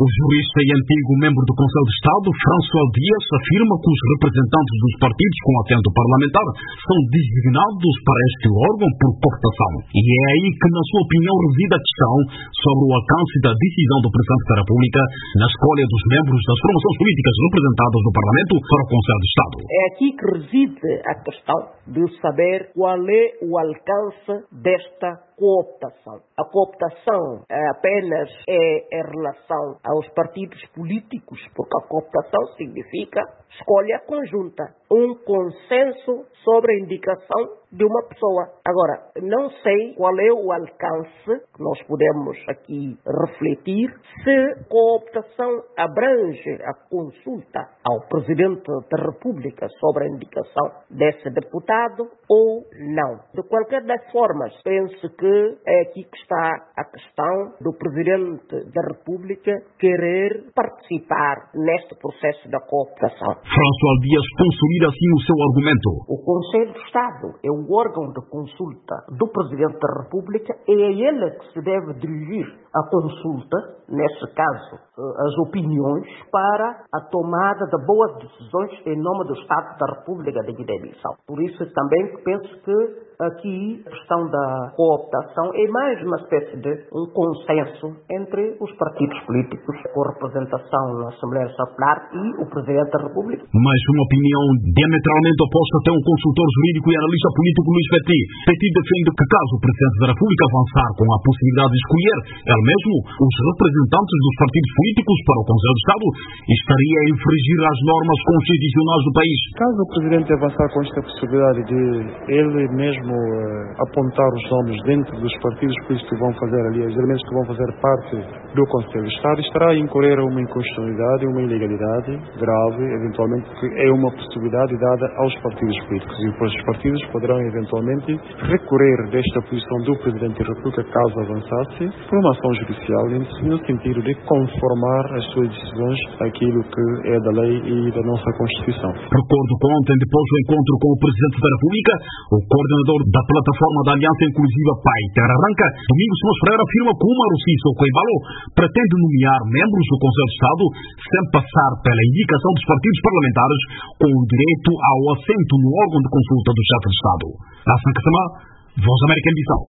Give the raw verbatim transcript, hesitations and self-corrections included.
O jurista e antigo membro do Conselho de Estado, François Dias, afirma que os representantes dos partidos com assento parlamentar são designados para este órgão por cooptação. E é aí que, na sua opinião, reside a questão sobre o alcance da decisão do Presidente da República na escolha dos membros das formações políticas representadas no Parlamento para o Conselho de Estado. É aqui que reside a questão de saber qual é o alcance desta cooptação. A cooptação apenas é em relação aos partidos políticos, porque a cooptação significa escolha conjunta, um consenso sobre a indicação de uma pessoa. Agora, não sei qual é o alcance que nós podemos aqui refletir se cooptação abrange a consulta ao Presidente da República sobre a indicação desse deputado ou não. De qualquer das formas, penso que é aqui que está a questão do Presidente da República querer participar neste processo da cooptação. François Dias consolida assim o seu argumento. O Conselho de Estado é o órgão de consulta do Presidente da República e é ele que se deve dirigir a consulta, neste caso, as opiniões, para a tomada de boas decisões em nome do Estado da República de Guiné-Bissau. Por isso também penso que aqui a questão da cooptação é mais uma espécie de um consenso entre os partidos políticos com representação na Assembleia Nacional e o Presidente da República. Mas uma opinião diametralmente oposta tem um consultor jurídico e analista político Luís Petit. Petit defende que caso o Presidente da República avançar com a possibilidade de escolher ele mesmo os representantes dos partidos políticos para o Conselho de Estado, estaria a infringir as normas constitucionais do país. Caso o Presidente avançar com esta possibilidade de ele mesmo uh, apontar os nomes dentro dos partidos políticos que vão fazer ali, os elementos que vão fazer parte do Conselho de Estado, estará a incorrer a uma inconstitucionalidade, uma ilegalidade grave, eventualmente, que é uma possibilidade dada aos partidos políticos. E depois os partidos poderão eventualmente recorrer desta posição do Presidente da República, caso avançasse, por uma ação judicial, no sentido de conformar as suas decisões àquilo que é da lei e da nossa Constituição. Recordo que ontem, depois do encontro com o Presidente da República, o coordenador da plataforma da Aliança Inclusiva P A I Terra Arranca, Domingos Simões Pereira, afirma que o Umaru Cissokho Embalo pretende nomear membros do Conselho de Estado sem passar pela indicação dos partidos parlamentares com o direito ao assento no órgão de consulta do chefe de Estado. Hassan Kassama, Voz América em Bissau.